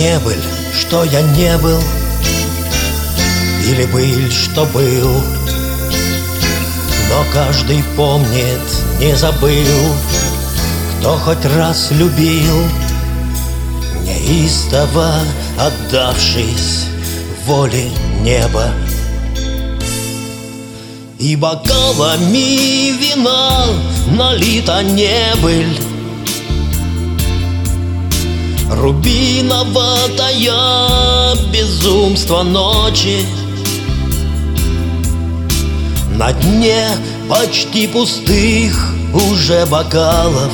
не быль, что я не был, или быль, что был. Но каждый помнит, не забыл, кто хоть раз любил, неистово отдавшись воле неба. И бокалами вина налита небыль, рубиново-тая безумство ночи. На дне почти пустых уже бокалов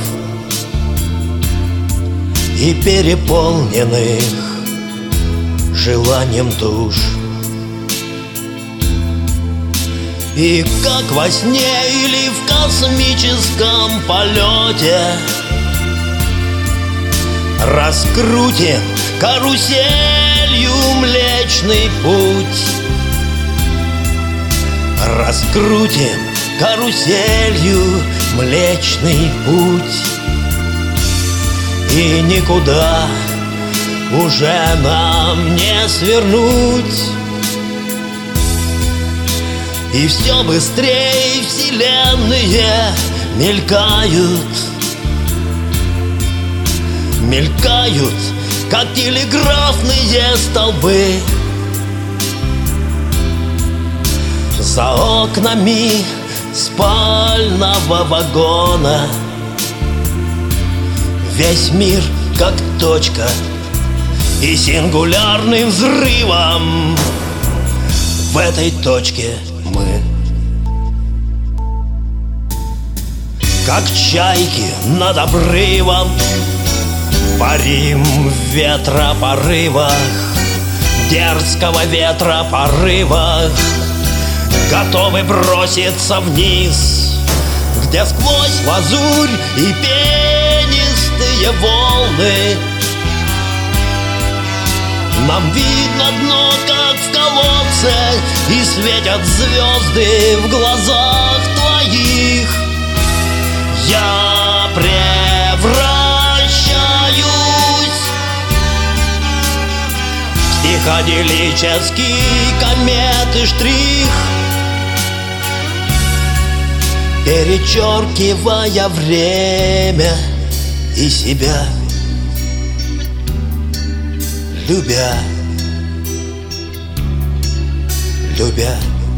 и переполненных желанием душ. И как во сне или в космическом полете раскрутим каруселью Млечный Путь. Раскрутим каруселью Млечный Путь. И никуда уже нам не свернуть. И все быстрее вселенные мелькают, мелькают, как телеграфные столбы. За окнами спального вагона весь мир как точка, и сингулярным взрывом в этой точке мы, как чайки над обрывом, парим в ветропорывах, дерзкого ветропорывах, готовы броситься вниз, где сквозь лазурь и пенистые волны нам видно дно, как в колодце, и светят звезды в глазах твоих. Я превращаюсь в психоделический комет и штрих, перечеркивая время и себя, любя, любя.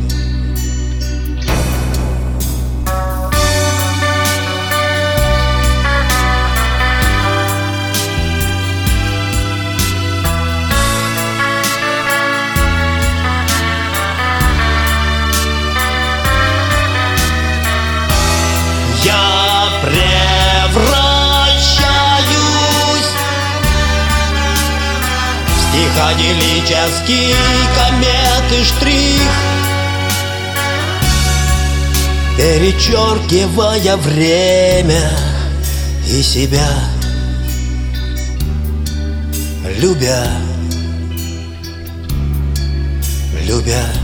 Я превращаюсь в психоделический комет и штрих, перечеркивая время и себя, любя, любя.